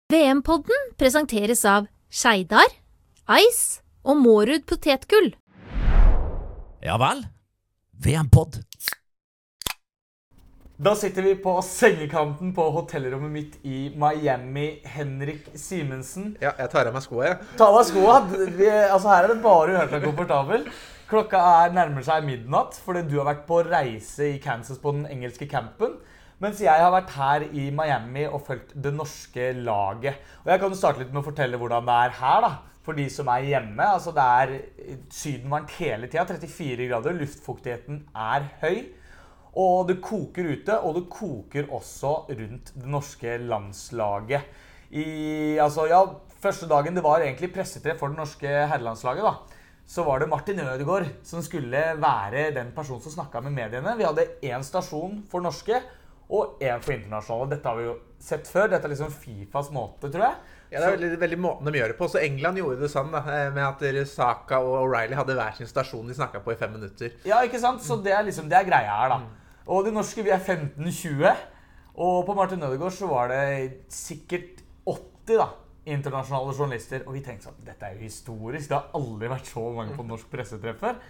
VM-podden presenteres av Skeidar, Ice og Mårud Potetgull. Ja vel, VM-podd. Da sitter vi på sengekanten på hotellrommet mitt i Miami. Henrik Simensen. Ja, jeg tar av meg skoene, jeg. Ta av skoene. Her det bare uhørt deg komfortabel. Klokka nærmer seg midnatt, fordi du har vært på reise i Kansas på den engelske campen. Mens jeg har vært her i Miami og følt det norske laget. Og jeg kan jo starte litt med å fortelle hvordan det her da. For de som hjemme. Altså det sydenvarmt hele tiden, 34 grader, luftfuktigheten høy. Og det koker ute, og det koker også rundt det norske landslaget. Første dagen det var egentlig pressetreff for det norske herrelandslaget da. Så var det Martin Ødegaard som skulle være den personen som snakket med mediene. Vi hadde en stasjon for norske, og en for internasjonale. Dette har vi jo sett før. Dette liksom FIFAs måte, tror jeg. Ja, det veldig måten de gjør det på. Så England gjorde det sånn da, med at Saka og O'Reilly hadde hver sin stasjon de snakket på i 5 minutter. Ja, ikke sant? Så det det greia her da. Og de norske, vi 15-20. Og på Martin Ødegaard så var det sikkert 80 da, internasjonale journalister. Og vi tenkte sånn, dette jo historisk. Det har aldri vært så mange på norsk pressetreff før.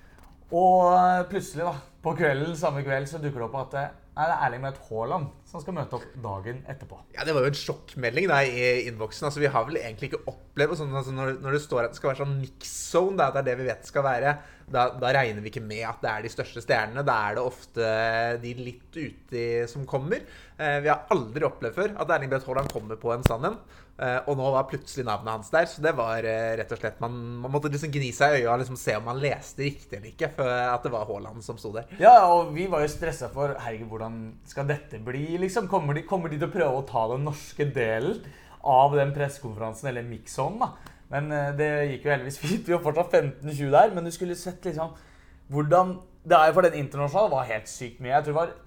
Og plutselig da, på kvelden, samme kveld, så dukker det opp at det Erling Braut Haaland som skal møte opp dagen etterpå. Ja, det var jo en sjokkmelding da i innboksen. Altså, vi har vel egentlig ikke opplevd sånn, altså, når det står at det skal være sånn mix-zone, det det vi vet det skal være, da regner vi ikke med at det de største stjernene. Da det ofte de litt ute som kommer. Vi har aldri opplevd før at Erling Braut Haaland kommer på en sånn en. Og nå var plutselig navnet hans der, så det var rett og slett, man måtte liksom gni seg i øya og liksom se om man leste riktig eller ikke, for at det var Haaland som stod der. Ja, og vi var jo stresset for, herregud, hvordan skal dette bli, liksom? Kommer de til å prøve å ta den norske delen av den pressekonferansen, eller mix-on da? Men det gikk jo heldigvis fint, vi var fortsatt 15-20 der, men du skulle sett liksom, hvordan, det jo for den internasjonale var helt sykt mye, jeg tror det var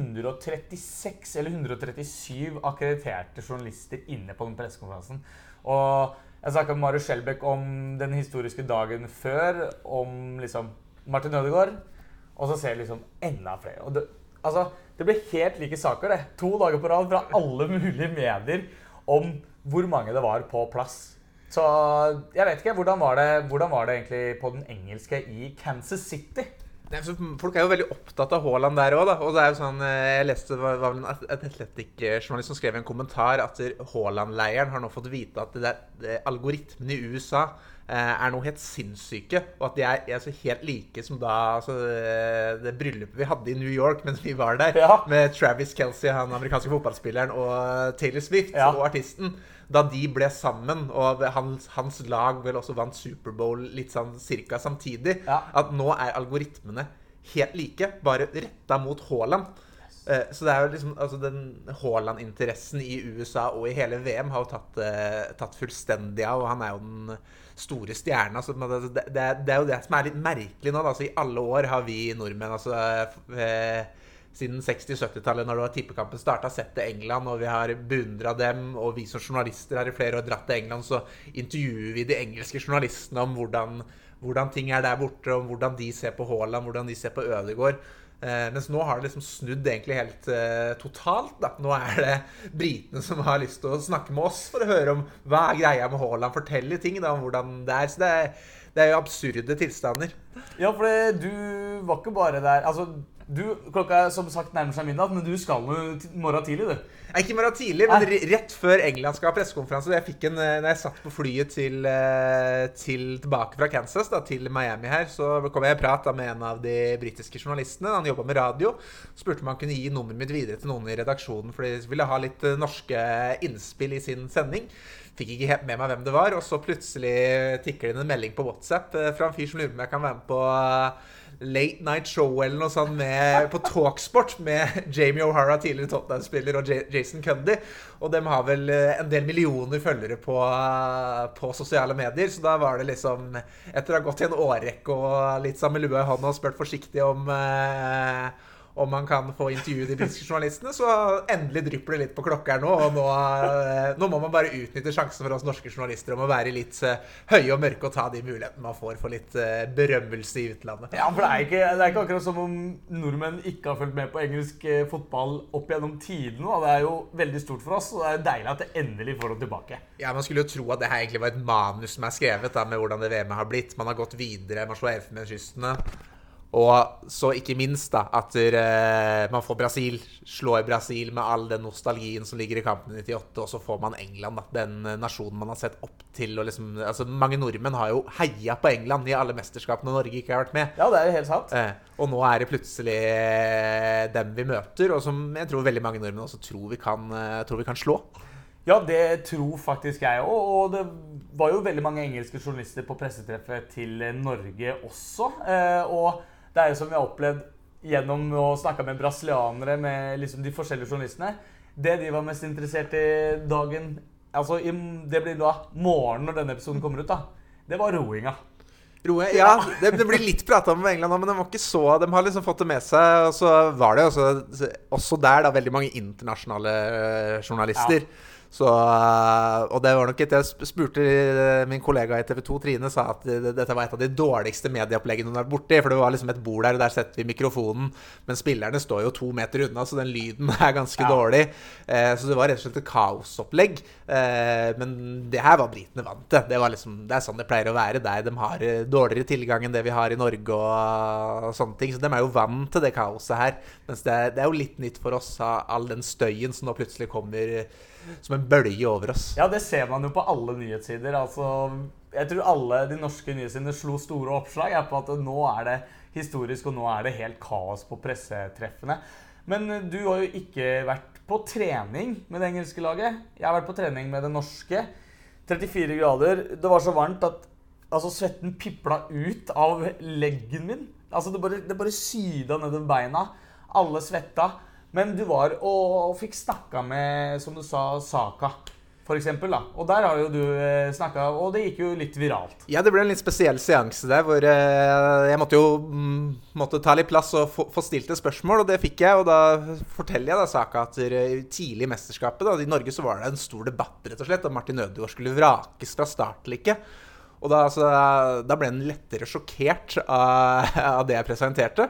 136 eller 137 akkrediterte journalister inne på den pressekonferansen. Og jeg snakket med Mario Skjelbæk om den historiske dagen før, om liksom Martin Ødegaard, og så ser jeg liksom enda flere. Og det ble helt like saker det. 2 dager på rad fra alle mulige medier om hvor mange det var på plass. Så jeg vet ikke, hvordan var det egentlig på den engelske i Kansas City? Folk jo veldig opptatt av Haaland der også da, og det jo sånn, jeg leste, det var vel en Athletic-journalist som skrev en kommentar at Haaland-leiren har nå fått vite at algoritmen i USA noe helt sinnssyke, og at de så helt like som da altså, det bryllupet vi hadde i New York mens vi var der, ja. Med Travis Kelce, han amerikanske fotballspilleren, og Taylor Swift, ja. Og artisten, da de ble sammen, og hans lag vel også vant Superbowl litt sånn cirka samtidig, ja. At nå algoritmene helt like, bare rettet mot Haaland. Så det jo liksom, altså den Haaland-interessen i USA og i hele VM har jo tatt fullstendig av, og han jo den store stjernen. Altså, det jo det som litt merkelig nå, altså i alle år har vi nordmenn, altså siden 60-70-tallet, når det var tippekampen startet, sett til England, og vi har beundret dem, og vi som journalister har i flere år dratt til England, så intervjuer vi de engelske journalistene om hvordan ting der borte, om hvordan de ser på Haaland, hvordan de ser på Ødegaard. Mens nå har det liksom snudd egentlig helt totalt da. Nå det britene som har lyst til å snakke med oss for å høre om hva greia med Haaland, fortelle ting da, om hvordan det så det jo absurde tilstander. Ja, for du var ikke bare der, altså klokka som sagt nærmer seg midnatt, men du skal jo morgen tidlig, du. Ikke morgen tidlig, men rett før England skal ha pressekonferanse. Når jeg satt på flyet tilbake fra Kansas da, til Miami her, så kom jeg i prat med en av de britiske journalistene. Han jobbet med radio. Spurte om han kunne gi nummeret mitt videre til noen i redaksjonen, for de ville ha litt norske innspill i sin sending. Fikk ikke helt med meg hvem det var, og så plutselig tikker det inn en melding på WhatsApp fra en fyr som lurer på om jeg kan være med på Late Night Show eller noe sånt på Talksport med Jamie O'Hara, tidligere Tottenham-spiller, og Jason Cundy. Og de har vel en del millioner følgere på sosiale medier, så da var det liksom, etter å ha gått i en årrekke og litt sammen med lua i hånden og spurt forsiktig om man kan få intervjue de britiske journalistene, så endelig drypper det litt på klokka her nå, og nå må man bare utnytte sjansen for oss norske journalister om å være litt høye og mørke og ta de mulighetene man får for litt berømmelse i utlandet. Ja, for det er ikke akkurat som om nordmenn ikke har fulgt med på engelsk fotball opp gjennom tiden, og det er jo veldig stort for oss, og det er deilig at det endelig får dem tilbake. Ja, man skulle jo tro at det her egentlig var et manus som er skrevet da, med hvordan det VM har blitt. Man har gått videre, man slår Elfenbenskystene. Og så ikke minst da, at man får slår Brasil med all den nostalgien som ligger i kampen i 98, og så får man England, da, den nasjonen man har sett opp til. Og liksom, altså, mange nordmenn har jo heiet på England i alle mesterskapene Norge ikke har vært med. Ja, det er jo helt sant. Og nå er det plutselig dem vi møter, og som jeg tror veldig mange nordmenn også tror vi kan slå. Ja, det tror faktisk jeg også, og det var jo veldig mange engelske journalister på pressetreffet til Norge også, og det er jo som vi har opplevd gjennom å snakke med brasilianere, med liksom de forskjellige journalistene. Det de var mest interessert i dagen, altså det blir da morgen når denne episoden kommer ut da, det var roinga. Ja, det blir litt pratet om England nå, men de var ikke så, de har liksom fått det med seg, og så var det også der da veldig mange internasjonale journalister. Ja. Så, og det var nok jeg spurte min kollega i TV 2, Trine, sa at dette var et av de dårligste medieoppleggene hun har vært borti, for det var liksom et bord der, og der setter vi mikrofonen, men spillerne står jo 2 meter unna, så den lyden er ganske dårlig. Så det var rett og slett et kaosopplegg, men det her var britene vant til. Det er sånn det pleier å være der. De har dårligere tilgang enn det vi har i Norge og sånne ting, så de er jo vant til det kaoset her, mens det er jo litt nytt for oss, all den støyen som nå plutselig kommer som en bølge over oss. Ja, det ser man jo på alle nyhetssider. Altså, jeg tror alle de norske nyhetsidene slo store oppslag på at nå er det historisk, og nå er det helt kaos på pressetreffene. Men du har jo ikke vært på trening med det engelske laget. Jeg har vært på trening med det norske. 34 grader. Det var så varmt at svetten pipla ut av leggen min. Altså, det bare syda ned den beina. Alle svetta. Men du var og fikk snakket med, som du sa, Saka, for eksempel da. Og der har jo du snakket, og det gikk jo litt viralt. Ja, det ble en litt spesiell seanse der, hvor jeg måtte ta litt plass og få stilt et spørsmål, og det fikk jeg, og da forteller jeg da Saka at tidlig i mesterskapet, da, i Norge så var det en stor debatt, rett og slett, om Martin Ødegaard skulle vrakes fra start eller ikke. Og da ble han lettere sjokkert av det jeg presenterte.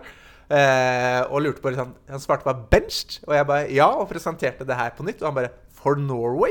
Og lurte på liksom, han svarte bare benched, og jeg bare ja, og presenterte det her på nytt, og han bare for Norway.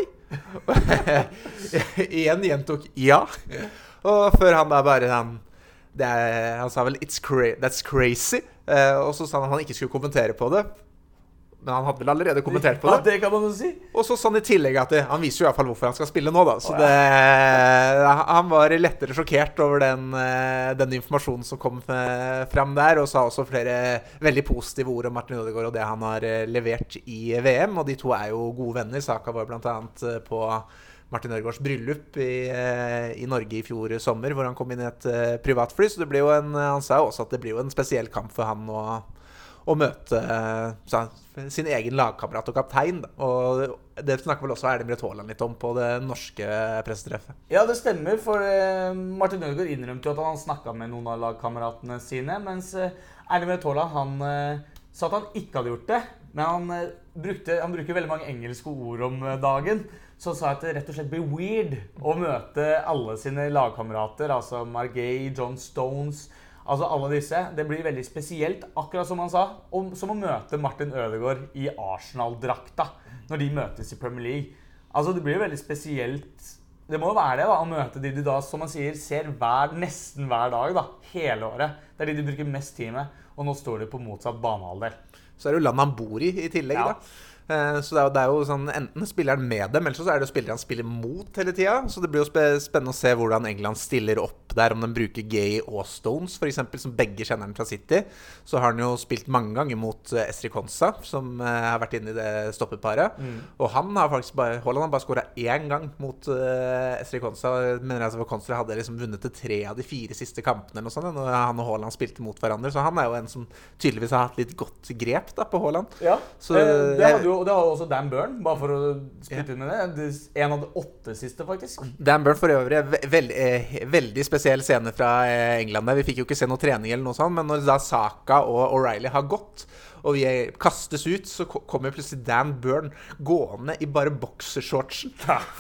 Igjen gjentok ja, og før han da bare han sa vel that's crazy, og så sa han ikke skulle kommentere på det. Men han hadde vel allerede kommentert på det. Ja, det kan man jo si. Og så sa han i tillegg at han viser jo i hvert fall hvorfor han skal spille nå da. Så han var lettere sjokkert over den informasjonen som kom frem der, og sa også flere veldig positive ord om Martin Ødegaard og det han har levert i VM. Og de to er jo gode venner. Saka var blant annet på Martin Ødegaards bryllup i Norge i fjor sommer, hvor han kom inn i et privatfly. Så det ble jo han sa også at det blir jo en spesiell kamp for han å møte sin egen lagkamerat og kaptein. Og det snakker vel også Erling Braut Haaland litt om på det norske pressetreffet. Ja, det stemmer, for Martin Ødegaard innrømte jo at han snakket med noen av lagkameratene sine, mens Erling Braut Haaland, han sa at han ikke hadde gjort det, men han bruker veldig mange engelske ord om dagen, så sa at det rett og slett blir weird å møte alle sine lagkamerater, altså Margay, John Stones, altså alle disse. Det blir veldig spesielt, akkurat som han sa, som å møte Martin Ødegaard i Arsenal-drakta når de møtes i Premier League. Altså det blir veldig spesielt. Det må jo være det da, å møte de du da, som man sier, ser nesten hver dag da, hele året. Det er de du bruker mest tid med, og nå står de på motsatt banehalvdel. Så er det jo landet han bor i tillegg da. Så det er jo sånn, enten spiller han med dem, eller så er det jo spillere han spiller mot hele tiden. Så det blir jo spennende å se hvordan England stiller opp der, om de bruker Gay og Stones for eksempel, som begge kjenner han fra City. Så har han jo spilt mange ganger mot Estri Konsa, som har vært inne i det stoppeparet. Og Haaland har bare skåret 1 gang mot Estri Konsa. Mener jeg at Konsa hadde liksom vunnet 3 av de 4 siste kampene eller noe sånt, når han og Haaland spilte mot hverandre. Så han er jo en som tydeligvis har hatt litt godt grep da, på Haaland. Ja, så det hadde jo det har jo også Dan Burn, bare for å spytte inn med det. En av de 8 siste, faktisk. Dan Burn for øvrig, veldig spesiell scene fra England der. Vi fikk jo ikke se noe trening eller noe sånt, men når da Saka og O'Reilly har gått, og vi kastes ut, så kommer plutselig Dan Burn gående i bare boksershortsen.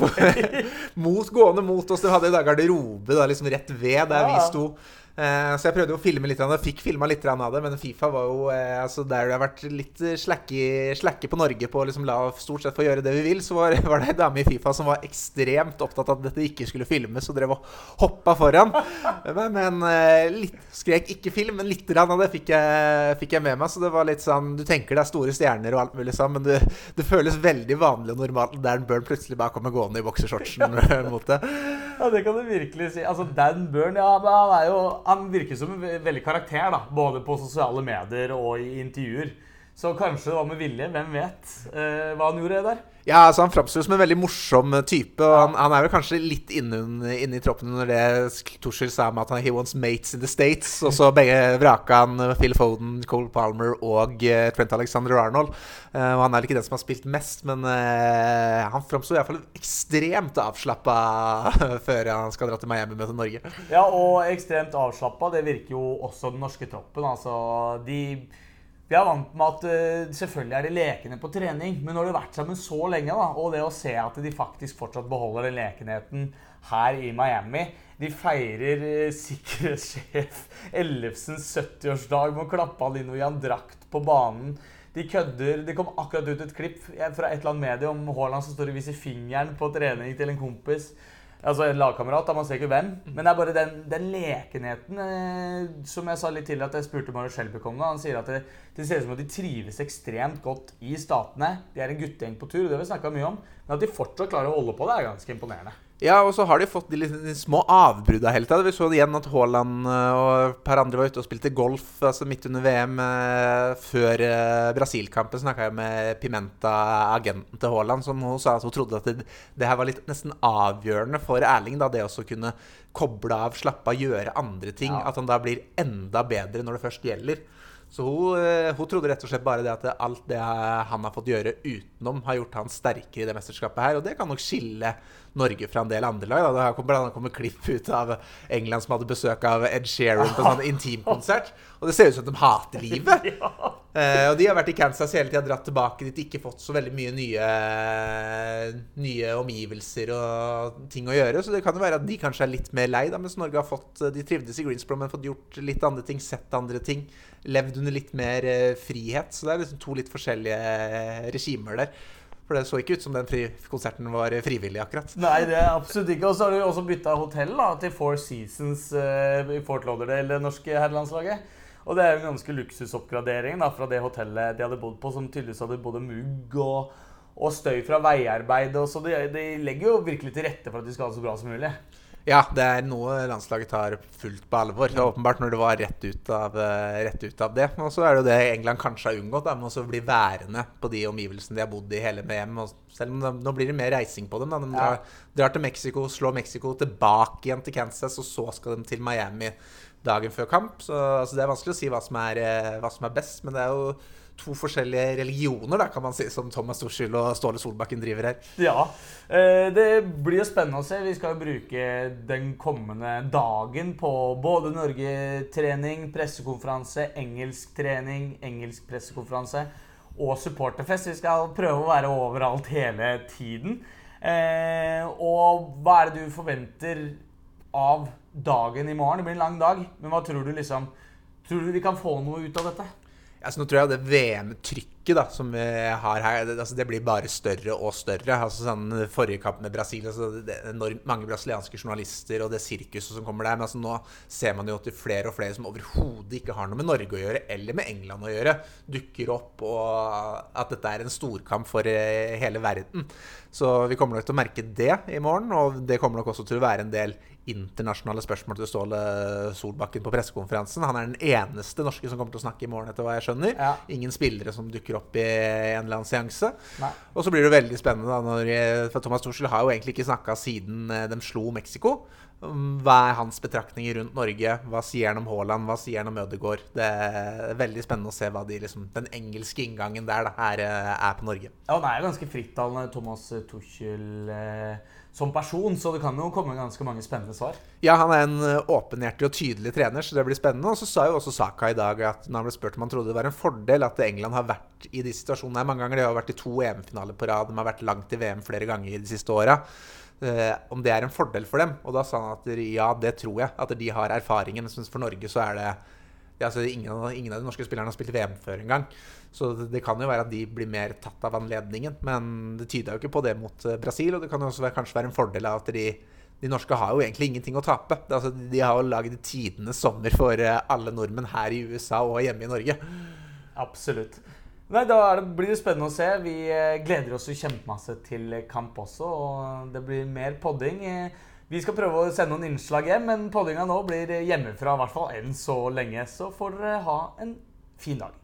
Gående mot oss. Det hadde i dag garderobe da, liksom rett ved der vi sto. Så jeg prøvde å filme litt, jeg fikk filmet litt av det, men FIFA var jo, altså der det har vært litt slakke på Norge på å liksom la stort sett få gjøre det vi vil, så var det en dame i FIFA som var ekstremt opptatt av at dette ikke skulle filmes, og drev og hoppet foran. Men skrek ikke film, men litt av det fikk jeg med meg, så det var litt sånn, du tenker det er store stjerner og alt mulig sånn, men det føles veldig vanlig og normalt. Dan Burn plutselig bare kommer gående i boksershortsen mot det. Ja, det kan du virkelig si. Altså, Dan Burn, han virker som en veldig karakter, da, både på sosiale medier og i intervjuer. Så kanskje det var med vilje, hvem vet hva han gjorde der? Ja, altså han fremstår som en veldig morsom type, og han vel kanskje litt inne i troppen når det Tuchel sa med at he wants mates in the States, og så begge vraka han Phil Foden, Cole Palmer og Trent Alexander-Arnold. Og han vel ikke den som har spilt mest, men han fremstår i hvert fall ekstremt avslappet før han skal dra til Miami med til Norge. Ja, og ekstremt avslappet, det virker jo også den norske troppen, altså vi er vant med at selvfølgelig er de lekende på trening, men når de har vært sammen så lenge, da, og det å se at de faktisk fortsatt beholder den lekenheten her i Miami, de feirer sikkerhetssjef Ellefsens 70-årsdag med å klappe han inn og gi han drakt på banen. De kødder, det kom akkurat ut et klipp fra et eller annet medie om Haaland som står og viser fingeren på trening til en kompis. Altså en lagkamerat, da man ser ikke hvem. Men det er bare den lekenheten, som jeg sa litt til at jeg spurte Mario Skjelbæk om det. Han sier at det ser ut som at de trives ekstremt godt i statene. De er en guttegjeng på tur, det har vi snakket mye om. Men at de fortsatt klarer å holde på det er ganske imponerende. Ja, og så har de fått de små avbrudda hele tiden. Vi så det igjen at Haaland og et par andre var ute og spilte golf altså midt under VM. Før Brasil-kampen snakket jeg med Pimenta, agenten til Haaland, som hun sa at hun trodde at det her var litt nesten avgjørende for Erling, da, det også kunne koble av, slappe av, gjøre andre ting. Ja. At han da blir enda bedre når det først gjelder. Så hun trodde rett og slett bare det at alt det han har fått gjøre utenom har gjort han sterkere i det mesterskapet her, og det kan nok skille Norge fra en del andre lag. Da. Det kommer klipp ut av England som hadde besøk av Ed Sheeran på en sånn intimkonsert, og det ser ut som at de hater livet. Og de har vært i Kansas hele tiden, dratt tilbake dit, ikke fått så veldig mye nye omgivelser og ting å gjøre, så det kan jo være at de kanskje er litt mer lei, da, mens Norge har de trivdes i Greensboro, men fått gjort litt andre ting, sett andre ting, levd under litt mer frihet, så det er liksom 2 litt forskjellige regimer der. For det så ikke ut som den konserten var frivillig akkurat. Nei, det er absolutt ikke. Og så har du også byttet hotell da, til Four Seasons i Fort Lauderdale, det norske herrelandslaget. Og det er jo en ganske luksusoppgradering da, fra det hotellet de hadde bodd på, som tydeligvis hadde både mugg og støy fra veiarbeid. Og så de legger jo virkelig til rette for at de skal ha det så bra som mulig. Ja, det er noe landslaget tar fullt på alvor. Det er åpenbart når det var rett ut av det. Og så er det jo det England kanskje har unngått, med å bli værende på de omgivelsene de har bodd i hele VM. Og selv om nå blir det mer reising på dem. Da. De drar til Mexico, slår Mexico tilbake igjen til Kansas, og så skal de til Miami dagen før kamp. Så altså, det er vanskelig å si hva som er best, men det er jo 2 forskjellige religioner, da, kan man si, som Thomas Tuchel og Ståle Solbakken driver her. Ja, det blir jo spennende å se. Vi skal jo bruke den kommende dagen på både Norge-trening, pressekonferanse, engelsk trening, engelsk pressekonferanse og supporterfest. Vi skal prøve å være overalt hele tiden. Og hva er det du forventer av dagen i morgen? Det blir en lang dag, men hva tror du liksom? Tror du vi kan få noe ut av dette? Altså, nå tror jeg det VM-trykket da, som vi har her, det blir bare større og større. Altså, sånn, forrige kamp med Brasil, altså, det er enormt mange brasilianske journalister og det sirkuset som kommer der. Men altså, nå ser man jo til flere og flere som overhodet ikke har noe med Norge å gjøre, eller med England å gjøre, dukker opp, og at dette er en storkamp for hele verden. Så vi kommer nok til å merke det i morgen, og det kommer nok også til å være en del internasjonale spørsmål til Ståle Solbakken på pressekonferansen. Han er den eneste norske som kommer til å snakke i morgen, etter hva jeg skjønner. Ja. Ingen spillere som dukker dukker opp i en eller annen seanse. Nei. Og så blir det veldig spennende da, for Thomas Tuchel har jo egentlig ikke snakket siden de slo Mexico. Hva hans betraktninger rundt Norge? Hva sier han om Haaland? Hva sier han om Ødegaard? Det er veldig spennende å se hva den engelske inngangen der da, er på Norge. Ja, han er ganske frittalende, Thomas Tuchel, som person, så det kan jo komme ganske mange spennende svar. Ja, han er en åpenhjertig og tydelig trener, så det blir spennende. Og så sa jo også Saka i dag at når han ble spurt om han trodde det var en fordel at England har vært i de situasjonene her mange ganger. De har vært i 2 EM-finaler på rad, de har vært langt i VM flere ganger de siste årene. Om det er en fordel for dem. Og da sa han at ja, det tror jeg. At de har erfaringen. Mens for Norge så er det altså ingen av de norske spillerne har spilt VM før en gang. Så det kan jo være at de blir mer tatt av anledningen. Men det tyder jo ikke på det mot Brasil. Og det kan jo også kanskje være en fordel av at de norske har jo egentlig ingenting å tape. Altså, de har jo laget tidenes sommer for alle nordmenn her i USA og hjemme i Norge. Absolutt. Nei, da blir det spennende å se. Vi gleder oss jo kjempemasse til kamp også, og det blir mer podding. Vi skal prøve å sende noen innslag hjem, men poddinga nå blir hjemmefra, i hvert fall enn så lenge. Så får dere ha en fin dag.